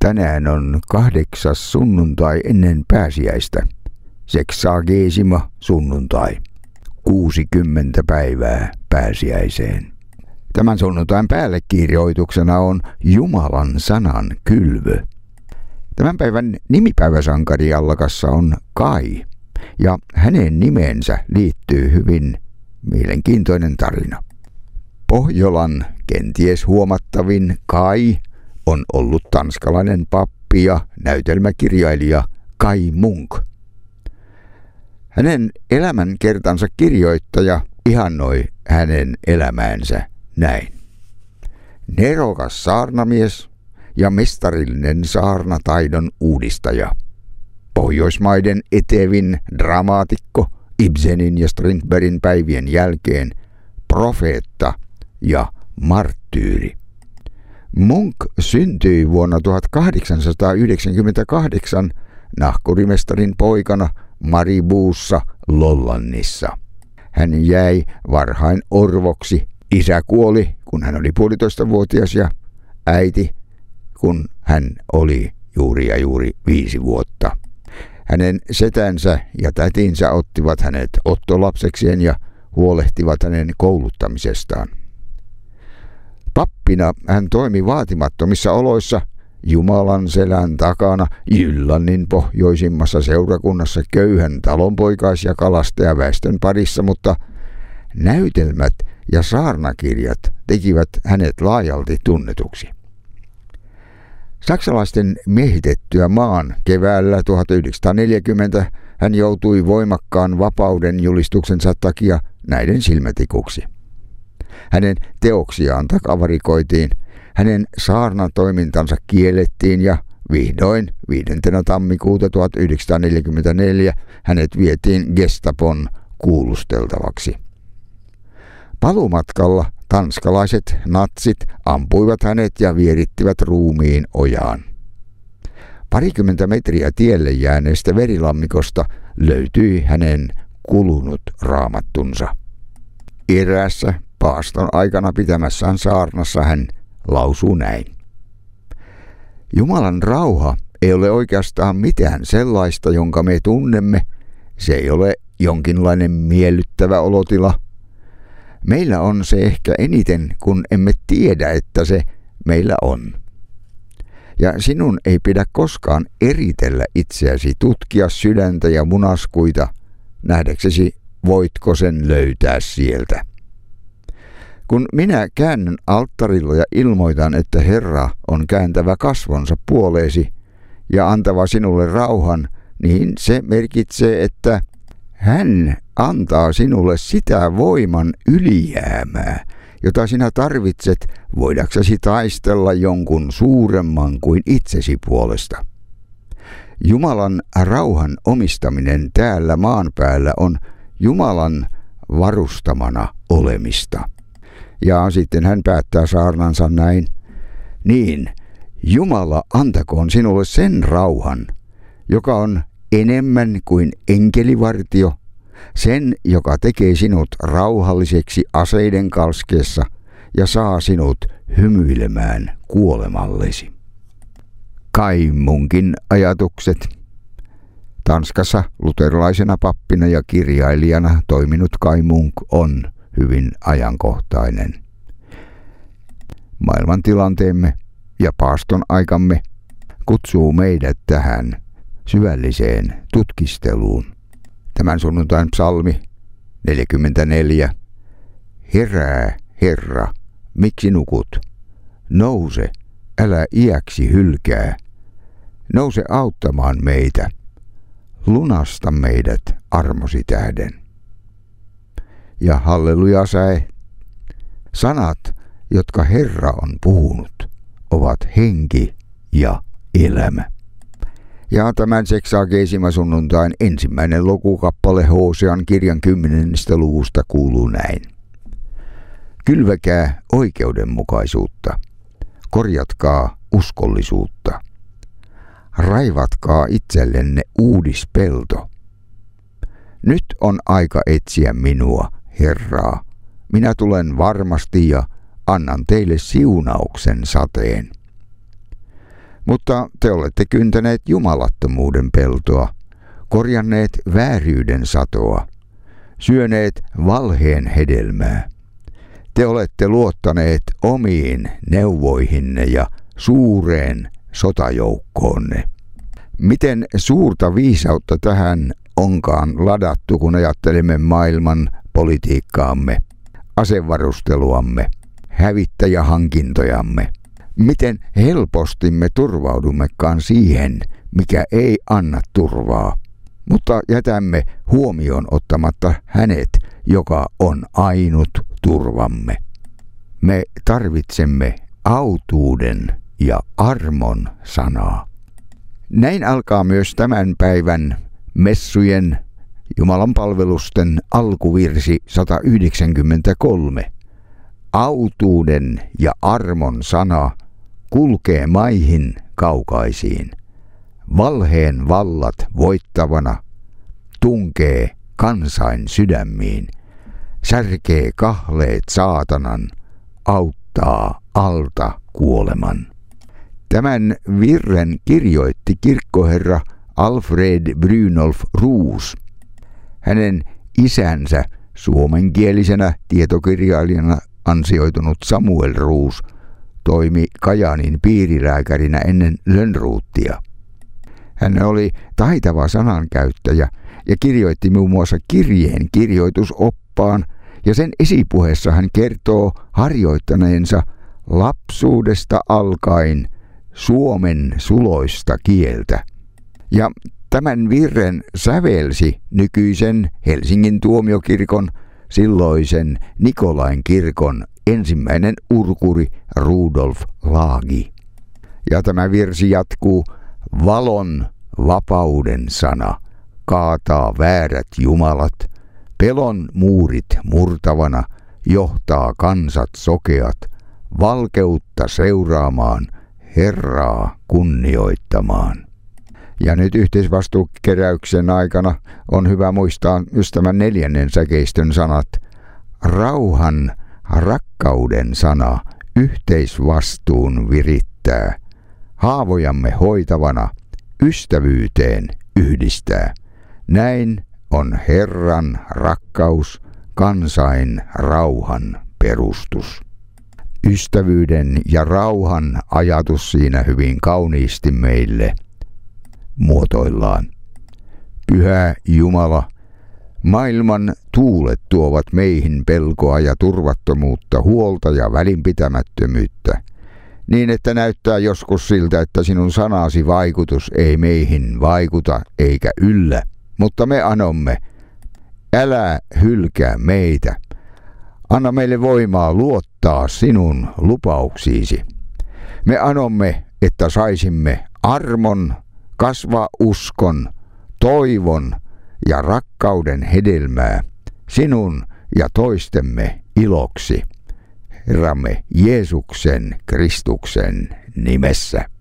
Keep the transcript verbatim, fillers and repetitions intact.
Tänään on kahdeksas sunnuntai ennen pääsiäistä. Seksagesima sunnuntai. kuusikymmentä päivää pääsiäiseen. Tämän sunnuntain päällekirjoituksena on Jumalan sanan kylvö. Tämän päivän nimipäiväsankari Allakassa on Kai, ja hänen nimensä liittyy hyvin mielenkiintoinen tarina. Pohjolan kenties huomattavin Kai on ollut tanskalainen pappi ja näytelmäkirjailija Kai Munk. Hänen elämänkertansa kirjoittaja ihannoi hänen elämäänsä näin. Nerokas saarnamies ja mestarillinen saarnataidon uudistaja. Pohjoismaiden etevin dramaatikko Ibsenin ja Strindbergin päivien jälkeen profeetta ja marttyyri. Munk syntyi vuonna tuhatkahdeksansataayhdeksänkymmentäkahdeksan nahkurimestarin poikana Maribuussa Lollannissa. Hän jäi varhain orvoksi. Isä kuoli, kun hän oli puolitoistavuotias, ja äiti, kun hän oli juuri ja juuri viisi vuotta. Hänen setänsä ja tätinsä ottivat hänet ottolapsekseen ja huolehtivat hänen kouluttamisestaan. Pappina hän toimi vaatimattomissa oloissa Jumalan selän takana Jyllannin pohjoisimmassa seurakunnassa köyhän talonpoikais- ja kalastajaväestön parissa, mutta näytelmät ja saarnakirjat tekivät hänet laajalti tunnetuksi. Saksalaisten miehitettyä maan keväällä tuhatyhdeksänsataaneljäkymmentä hän joutui voimakkaan vapauden julistuksensa takia näiden silmätikuksi. Hänen teoksiaan takavarikoitiin, hänen saarnatoimintansa kiellettiin ja vihdoin viidentenä tammikuuta tuhatyhdeksänsataaneljäkymmentäneljä hänet vietiin Gestapon kuulusteltavaksi. Paluumatkalla tanskalaiset natsit ampuivat hänet ja vierittivät ruumiin ojaan. Parikymmentä metriä tielle jääneestä verilammikosta löytyi hänen kulunut raamattunsa. Eräässä paaston aikana pitämässään saarnassa hän lausuu näin. Jumalan rauha ei ole oikeastaan mitään sellaista, jonka me tunnemme. Se ei ole jonkinlainen miellyttävä olotila. Meillä on se ehkä eniten, kun emme tiedä, että se meillä on. Ja sinun ei pidä koskaan eritellä itseäsi, tutkia sydäntä ja munaskuita, nähdäksesi voitko sen löytää sieltä. Kun minä käännyn alttarilla ja ilmoitan, että Herra on kääntävä kasvonsa puoleesi ja antava sinulle rauhan, niin se merkitsee, että hän antaa sinulle sitä voiman ylijäämää, jota sinä tarvitset voidaksesi taistella jonkun suuremman kuin itsesi puolesta. Jumalan rauhan omistaminen täällä maan päällä on Jumalan varustamana olemista. Ja sitten hän päättää saarnansa näin. Niin, Jumala antakoon sinulle sen rauhan, joka on enemmän kuin enkelivartio, sen, joka tekee sinut rauhalliseksi aseiden kalskeessa ja saa sinut hymyilemään kuolemallesi. Kai Munkin ajatukset. Tanskassa luterilaisena pappina ja kirjailijana toiminut Kai Munk on hyvin ajankohtainen. Maailmantilanteemme ja paaston aikamme kutsuu meidät tähän syvälliseen tutkisteluun. Tämän sunnuntain psalmi neljäkymmentäneljä. Herää, Herra, miksi nukut? Nouse, älä iäksi hylkää. Nouse auttamaan meitä. Lunasta meidät armosi tähden. Ja halleluja säe. Sanat, jotka Herra on puhunut, ovat henki ja elämä. Ja tämän Seksagesima sunnuntain ensimmäinen lukukappale Hosean kirjan kymmenennestä luvusta kuuluu näin. Kylväkää oikeudenmukaisuutta, korjatkaa uskollisuutta. Raivatkaa itsellenne uudispelto. Nyt on aika etsiä minua, Herraa. Minä tulen varmasti ja annan teille siunauksen sateen. Mutta te olette kyntäneet jumalattomuuden peltoa, korjanneet vääryyden satoa, syöneet valheen hedelmää. Te olette luottaneet omiin neuvoihinne ja suureen sotajoukkoonne. Miten suurta viisautta tähän onkaan ladattu, kun ajattelemme maailman politiikkaamme, asevarusteluamme, hävittäjähankintojamme. Miten helposti me turvaudummekaan siihen, mikä ei anna turvaa, mutta jätämme huomioon ottamatta hänet, joka on ainut turvamme. Me tarvitsemme autuuden ja armon sanaa. Näin alkaa myös tämän päivän messujen Jumalan palvelusten alkuvirsi sata yhdeksänkymmentäkolme. Autuuden ja armon sana kulkee maihin kaukaisiin. Valheen vallat voittavana tunkee kansain sydämiin. Särkee kahleet saatanan, auttaa alta kuoleman. Tämän virren kirjoitti kirkkoherra Alfred Brynolf Roos. Hänen isänsä suomenkielisenä tietokirjailijana ansioitunut Samuel Roos toimi Kajaanin piirilääkärinä ennen Lönnruuttia. Hän oli taitava sanankäyttäjä ja kirjoitti muun muassa kirjeen kirjoitusoppaan, ja sen esipuheessa hän kertoo harjoittaneensa lapsuudesta alkaen suomen suloista kieltä. Ja tämän virren sävelsi nykyisen Helsingin tuomiokirkon, silloisen Nikolain kirkon ensimmäinen urkuri Rudolf Laagi. Ja tämä virsi jatkuu: valon vapauden sana kaataa väärät jumalat, pelon muurit murtavana johtaa kansat sokeat, valkeutta seuraamaan, Herraa kunnioittamaan. Ja nyt yhteisvastuukeräyksen aikana on hyvä muistaa myös tämän neljännen säkeistön sanat. Rauhan, rakkauden sana yhteisvastuun virittää. Haavojamme hoitavana ystävyyteen yhdistää. Näin on Herran rakkaus, kansain rauhan perustus. Ystävyyden ja rauhan ajatus siinä hyvin kauniisti meille muotoillaan. Pyhä Jumala, maailman tuulet tuovat meihin pelkoa ja turvattomuutta, huolta ja välinpitämättömyyttä, niin että näyttää joskus siltä, että sinun sanasi vaikutus ei meihin vaikuta eikä yllä, mutta me anomme, älä hylkää meitä. Anna meille voimaa luottaa sinun lupauksiisi. Me anomme, että saisimme armon, kasvaa uskon, toivon ja rakkauden hedelmää sinun ja toistemme iloksi. Herramme Jeesuksen Kristuksen nimessä.